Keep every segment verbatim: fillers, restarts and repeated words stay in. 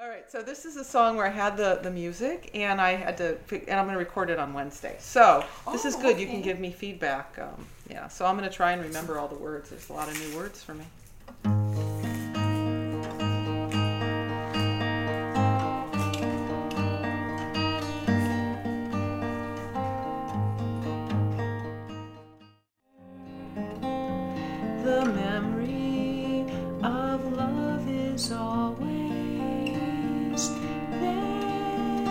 All right, so this is a song where I had the, the music, and I had to, and I'm going to record it on Wednesday. So this Oh, is good. You okay. can give me feedback. Um, yeah, so I'm going to try and remember all the words. There's a lot of new words for me. The memory of love is always there.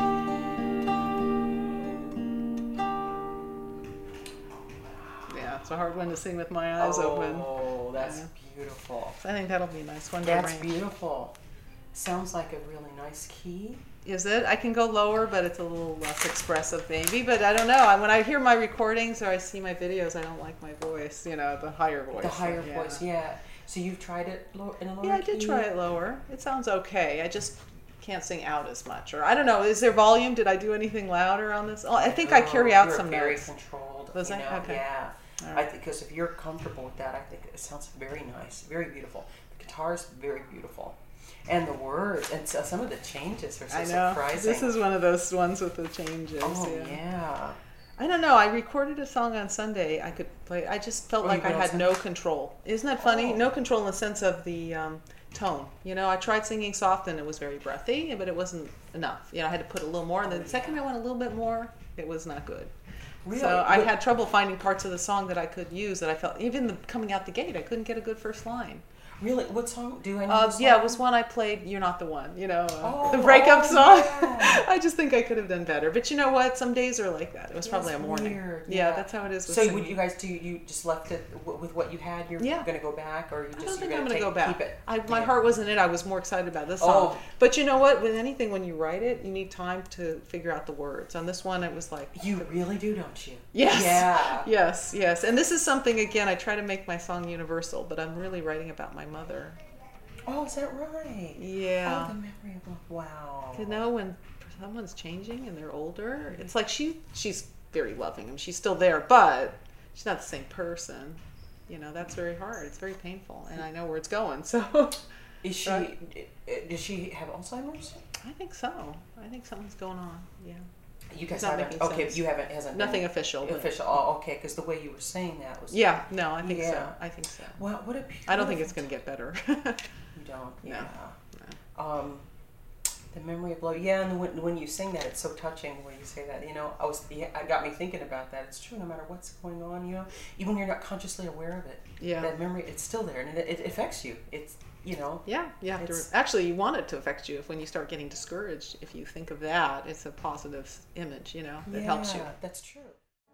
Yeah, it's a hard one to sing with my eyes open. Oh, that's Yeah. beautiful. So I think that'll be a nice one to That's arrange. beautiful. Sounds like a really nice key. Is it? I can go lower, but it's a little less expressive, maybe. But I don't know. I- When I hear my recordings or I see my videos, I don't like my voice. You know, the higher voice. The higher yeah. voice, yeah. So you've tried it low, in a lower Yeah, I key? did try it lower. It sounds okay. I just can't sing out as much. Or I don't know. Is there volume? Did I do anything louder on this? Oh, I think I carry out You're some very notes. controlled. Was you I? know? Okay. Yeah. All I right. think because if you're comfortable with that, I think it sounds very nice, very beautiful. The guitar is very beautiful, and the words and so, some of the changes are so I know. surprising. This is one of those ones with the changes. Oh yeah. yeah. I don't know. I recorded a song on Sunday. I could play. I just felt Oh, like you I put on had no control. Isn't that funny? Oh. No control in the sense of the um, tone. You know, I tried singing soft and it was very breathy, but it wasn't enough. You know, I had to put a little more. And then the second I went a little bit more, it was not good. Really? So I But- had trouble finding parts of the song that I could use that I felt, even the, coming out the gate, I couldn't get a good first line. Really? What song do I know? Uh, the yeah, song? it was one I played, You're Not the One, you know, uh, Oh, the breakup oh, song. yeah. I just think I could have done better. But you know what? Some days are like that. It was Yeah, probably a it's morning. weird, Yeah, yeah. that's how it is with So singing. would you guys do? You just left it w- with what you had. You're Yeah. going to go back, or you just I don't you're think going I'm to going to go back. Keep it. I, my Yeah. heart wasn't in it. I was more excited about this song. Oh. But you know what? With anything, when you write it, you need time to figure out the words. On this one, it was like... You really do, don't you? Yes. Yeah. Yes, yes. And this is something, again, I try to make my song universal, but I'm really writing about my mother. Oh, is that right? Yeah. Oh, the memory of love. Wow. You know, when someone's changing and they're older, it's like she she's very loving. I mean, she's still there, but she's not the same person. You know, that's very hard. It's very painful, and I know where it's going. So Is she? Right. i- Does she have Alzheimer's? I think so. I think something's going on. Yeah. You guys It's not haven't. making Okay, sense. you haven't. Hasn't been Nothing official. But official. Oh, okay. Because the way you were saying that was. yeah. No, I think so. Yeah. I think so. Wow. What a. Beautiful I don't think it's going to get better. You don't. No. Yeah. Um, the memory of love. Yeah, and when when you sing that, it's so touching when you say that. You know, I was. Yeah, it got me thinking about that. It's true. No matter what's going on, you know, even when you're not consciously aware of it, Yeah. that memory, it's still there, and it, it affects you. It's you know. Yeah, you have to. It's- Actually, you want it to affect you. If when you start getting discouraged, if you think of that, it's a positive image. You know, that helps you. Yeah, that's true.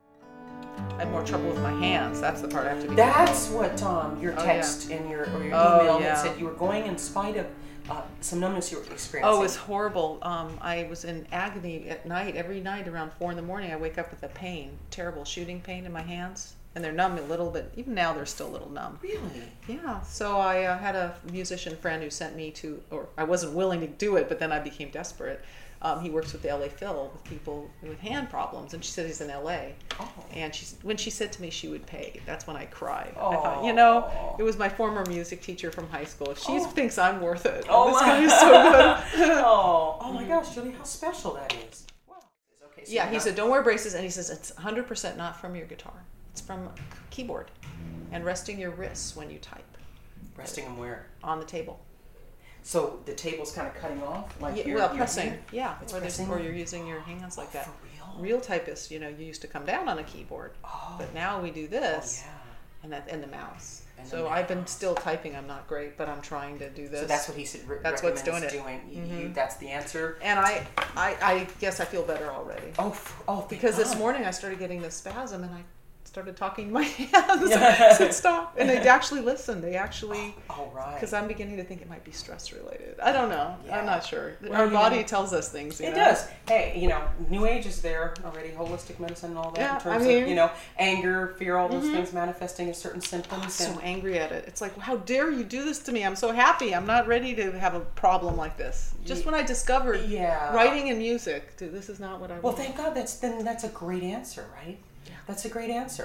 I have more trouble with my hands. That's the part I have to be. That's what um, your Oh, yeah. text and your or your Oh, email yeah. had said. You were going in spite of uh, some numbness you were experiencing. Oh, it was horrible. Um, I was in agony at night. Every night around four in the morning, I wake up with a pain, terrible shooting pain in my hands, and they're numb a little bit. Even now, they're still a little numb. Really? Yeah. So I uh, had a musician friend who sent me to, or I wasn't willing to do it, but then I became desperate. Um, he works with the L A Phil with people with hand problems, and she said he's in L A. Oh. And she, when she said to me she would pay, that's when I cried. I Oh. thought, you know, it was my former music teacher from high school. She Oh. thinks I'm worth it. Oh this my. guy is so good. oh, oh my gosh, Julie, how special that is. Wow. Okay, so Yeah, you're he not- said, don't wear braces. And he says, it's one hundred percent not from your guitar. It's from a keyboard. And resting your wrists when you type resting them where? on the table. So the table's kind of cutting off, like Yeah, you're, well, you're pressing. here? Yeah, It's or, there's- pressing? or you're using your hands like Oh, that. for real? Real typists, you know, you used to come down on a keyboard. Oh. But now we do Oh, this. yeah. And that and the mouse. And the so I've been mouse. still typing. I'm not great, but I'm trying to do this. So that's what he said. Re- That's what's recommends doing it. doing. You, you, Mhm. that's the answer. And I, I, I guess I feel better already. Oh, f- oh, thank Because this God. morning I started getting this spasm, and I started talking to my hands. Yeah. I said stop, and they actually listened. They actually, Oh, right. because I'm beginning to think it might be stress related. I don't know. Yeah. I'm not sure. Well, Our you body know, tells us things. You It know? does. Hey, you know, New Age is there already, holistic medicine and all that. Yeah, in terms I mean- of, you know, anger, fear, all those Mhm. things manifesting as certain I'm symptoms. so and angry at it. It's like, how dare you do this to me? I'm so happy. I'm not ready to have a problem like this. Just Ye- when I discovered yeah. writing and music, dude, this is not what I Well, want. thank God. That's then that's a great answer, right? Yeah. That's a great answer.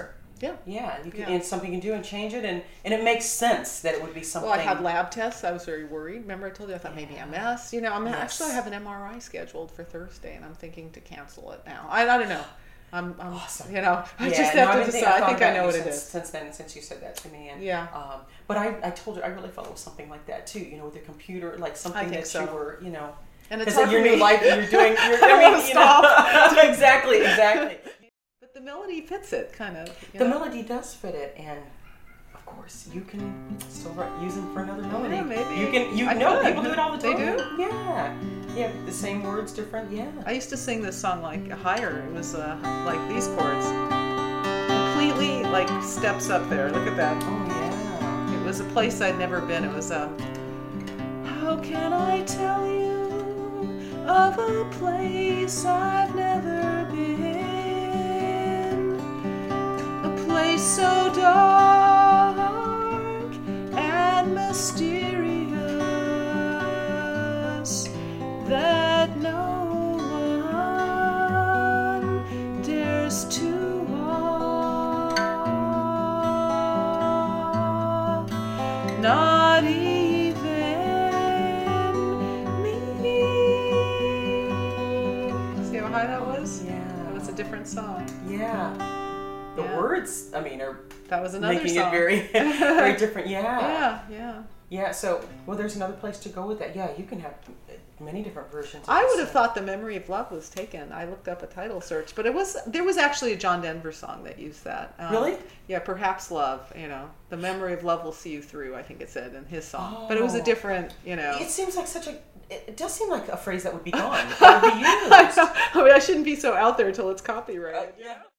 Yeah. Yeah, you can, Yeah. and it's something you can do and change it, and, and it makes sense that it would be something. Well, I had lab tests. I was very worried. Remember I told you I thought maybe Yeah. M S. You know, I'm Yes. actually I have an M R I scheduled for Thursday, and I'm thinking to cancel it now. I, I don't know. I'm, I'm Awesome. you know, I Yeah, just no, have I've to been thinking- decide. I thought think I about know you what it since, is. since then, since you said that to me. And, Yeah. Um, but I, I told you I really thought it was something like that too. You know, with your computer, like something think that so. you were, you know, And it's because hard in your for new me. life you're doing. You're, I I mean, wanna you know, stop. exactly, exactly. But the melody fits it, kind of. you The know? melody does fit it, and of course you can still write, use them for another melody. Yeah, maybe. You can. You I know, could. people do it all the They time. do? Yeah, yeah. The same words, different. Yeah. I used to sing this song like higher. It was uh, like these chords. Completely like steps up there. Look at that. Oh yeah. It was a place I'd never been. It was um how can I tell you of a place I've never been? A place so dark and mysterious that no one dares to walk. Not even me. See how high that was? Yeah. That was a different song. Yeah. The Yeah. words, I mean, are That was another making song. it very, very different. Yeah. Yeah, yeah. Yeah. So, well, there's another place to go with that. Yeah, you can have many different versions. Of I this would have song. thought "The Memory of Love" was taken. I looked up a title search, but it was there was actually a John Denver song that used that. Um, Really? Yeah, perhaps love. You know, "The memory of love will see you through." I think it said in his song, but it was a Oh. different. You know. It seems like such a. It it does seem like a phrase that would be gone. That would be used. I mean, I shouldn't be so out there till it's copyrighted. Yeah.